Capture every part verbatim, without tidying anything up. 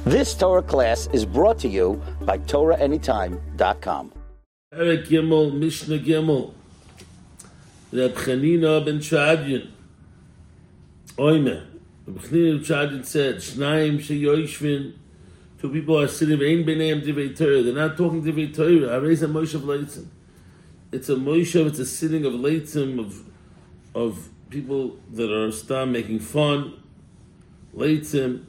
This Torah class is brought to you by Torah Anytime dot com. Perek Gimel, Mishnah Gimel. Reb Chanina ben Chadyan. Oime. Reb Chanina ben Chadyan said, Shnaim sheyoishvin. Two people are sitting, Ein b'neim divrei Torah. They're not talking divrei Torah. Arei a moshav leitzim. It's a moshav, it's a sitting of leitzim, of, of people that are stam making fun. Leitzim.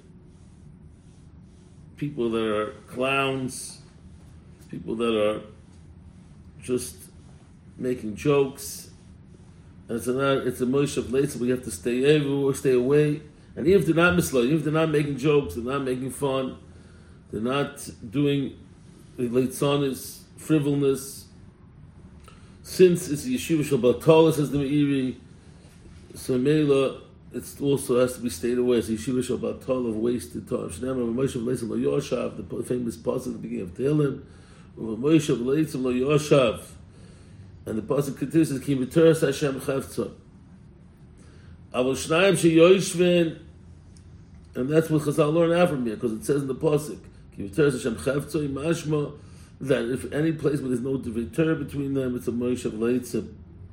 People that are clowns, people that are just making jokes, and it's a it's a moshav leitzim. We have to stay everywhere, stay away. And even if they're not mislo, even if they're not making jokes, they're not making fun, they're not doing leitzonis, frivolness. Since it's a yeshiva shel Baltola, says the Meiri, so Meila, it also has to be stayed away. It's a yeshiva shel Baltola of wasted time. Shnei Moshav leitzim lo yoshav, the famous pasuk at the beginning of Tehillim. Moshav leitzim lo yoshav, and the pasuk continues as Ki v'teras Hashem chavtza. Avol shnayim sheyoishvin, and that's what Chazal learn out from here, because it says in the pasuk Ki v'teras Hashem chavtza, mashma that if any place where there's no divrei Torah between them, it's a moshav leitzim.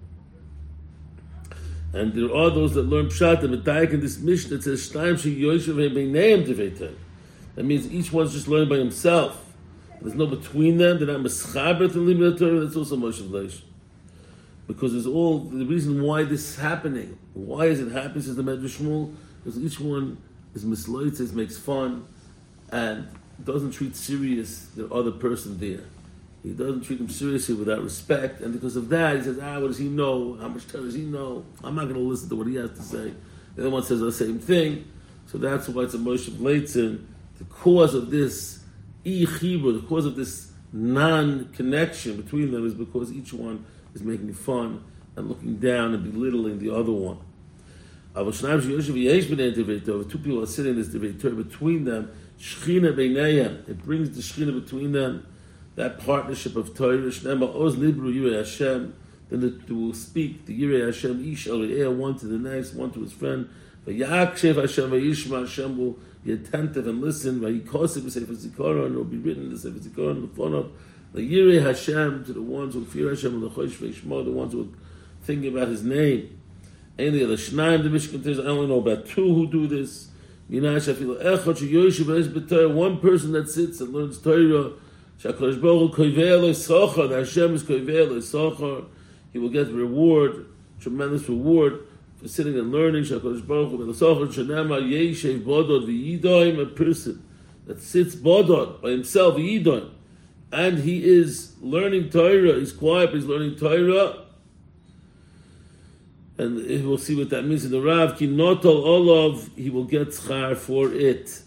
And there are those that learn pshat and medayik in this Mishnah. It says shnayim sheyoishvin beineim divrei Torah. That means each one's just learning by himself. There's no between them. They're not meschaber to limit Torah. That's also moshav leitzim. Because there's all the reason why this is happening. Why is it happening? Says the Medrash Shmuel, because each one is misloitzes, makes fun, and doesn't treat serious the other person there. He doesn't treat him seriously without respect, and because of that, he says, "Ah, what does he know? How much Torah does he know? I'm not going to listen to what he has to say." The other one says the same thing, so that's why it's a moshav leitzim. The cause of this e-chibur, the cause of this non-connection between them, is because each one is making fun and looking down and belittling the other one. If two people are sitting, there's divrei Torah between them. Shechina beinayim, it brings the shechina between them, that partnership of Torah. Shnema oz libru yirei Hashem, then the two will speak the yirei Hashem, ish al re'eh, one to the next, one to his friend. Vayakshev Hashem, vayishma Hashem will be attentive and listen. Vayikosev b'sefer zikaron, it will be written in the sefer zikaron, the phone of the yirei Hashem, to the ones who fear Hashem, and the chosh ve'ishma, the ones who are thinking about His name. Any other shnaim, the Mishnah contains, I only know about two who do this. One person that sits and learns Torah, Shakadosh Baruch Hu koivei lo sochar, the Hashem is koivei lo sochar. He will get reward, tremendous reward for sitting and learning. Shakadosh Baruch Hu lo sochar shenema yeshev bodod v'yidoim, a person that sits bodod by himself v'yidoim, and he is learning Torah. He's quiet, but he's learning Torah. And we'll see what that means in the Rav. Ki notol olav, he will get schar for it.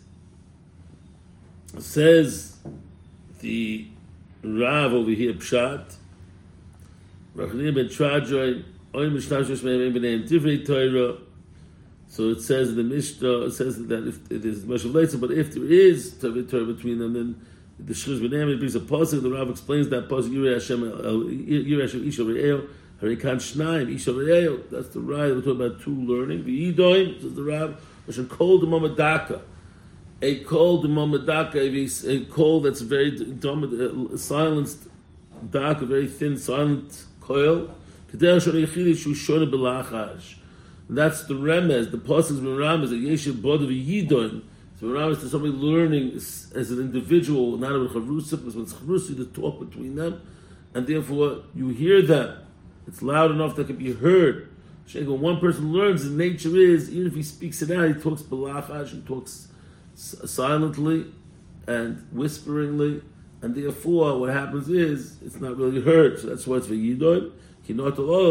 Says the Rav over here, Pshat. Rachlim ben Trajoy, oim mishnashosh me'em b'neim divrei Torah. So it says in the Mishnah, it says that if it is moshav leitzim, but if there is divrei Torah between them, then the shchus b'neim, it brings a pasuk. The Rav explains that pasuk, Yirei Hashem, Yirei Hashem, Isha Re'eo, Harikan Shnaim, Isha Re'eo. That's the right. We're talking about two learning. The Yidoim, says the Rav, Hashem called the Mamadaka. A call the Mamadaka, a call that's very uh, silenced, dark, a very thin, silent coil. That's the remez. The pasuk Meram is a Yeshiv Bod of a Yidoim. So Meram is to somebody learning as an individual, not a Chavrusa, because when it's Chavrusa, the talk between them, and therefore you hear them. It's loud enough that it can be heard. When one person learns, the nature is, even if he speaks it out, he talks belachash, he talks silently and whisperingly, and therefore what happens is it's not really heard. So that's why it's for Yidoim. It's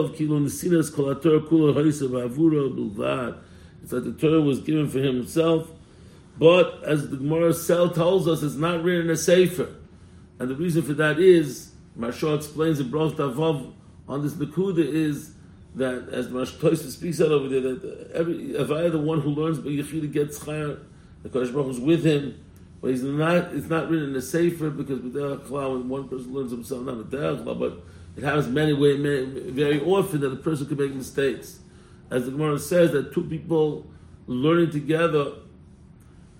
like the Torah was given for him himself, but as the Gemara Sel tells us, it's not written in a sefer, and the reason for that is Maharsha explains in Brach Tavav on this Nakuda is that, as Maharsha Toysa speaks out over there, that every if I the one who learns by Yechida gets chayar, the Kodesh Baruch Hu is with him, but he's not. It's not written in a sefer because B'derech Klal, when one person learns himself, not B'derech Klal, but it happens many ways, very often that a person can make mistakes. As the Gemara says, that two people learning together,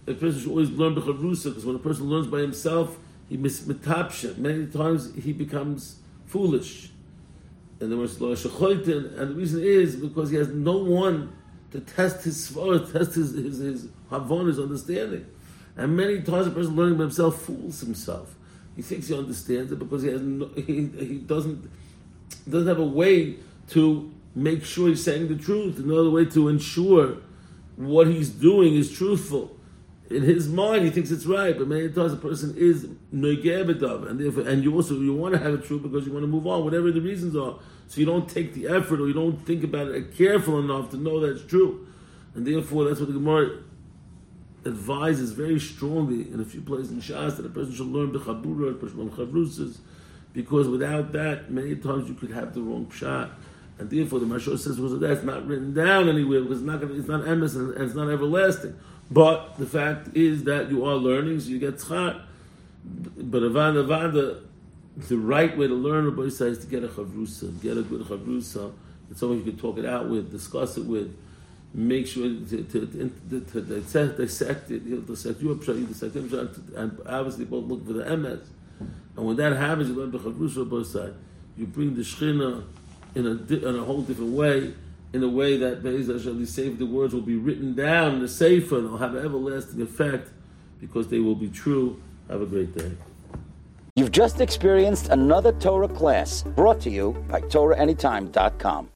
a person should always learn b'chavrusa, because when a person learns by himself, he mismetapsha. Many times he becomes foolish. And there was lo shechoiten, and the reason is because he has no one to test his svara, test his his his havon, his understanding. And many times a person learning by himself fools himself. He thinks he understands it because he has no, he he doesn't doesn't have a way to make sure he's saying the truth, another way to ensure what he's doing is truthful. In his mind, he thinks it's right, but many times a person is noigebedav, and therefore, and you also you want to have it true because you want to move on, whatever the reasons are. So you don't take the effort, or you don't think about it careful enough to know that it's true, and therefore that's what the Gemara advises very strongly in a few places in Shas, that a person should learn b'chabura, a person should learn chavrusas, because without that, many times you could have the wrong pshat. And therefore, the Mashor says because of that, it's not written down anywhere because it's not gonna, it's not emes and, and it's not everlasting. But the fact is that you are learning, so you get tzchar. But avada avada, the right way to learn Rabbi Yisrael is to get a chavrusa, get a good chavrusa. It's someone you can talk it out with, discuss it with, make sure to, to, to, to, to dissect, dissect it. He'll dissect your pshat, you dissect him pshat, and obviously both look for the emes. And when that happens, you learn the chavrusa Rabbi Yisrael. You bring the shechina in a, in a whole different way, in a way that Be'ez Hashem, these Sefer, the words will be written down in the Sefer, and they'll have an everlasting effect because they will be true. Have a great day. You've just experienced another Torah class brought to you by Torah Anytime dot com.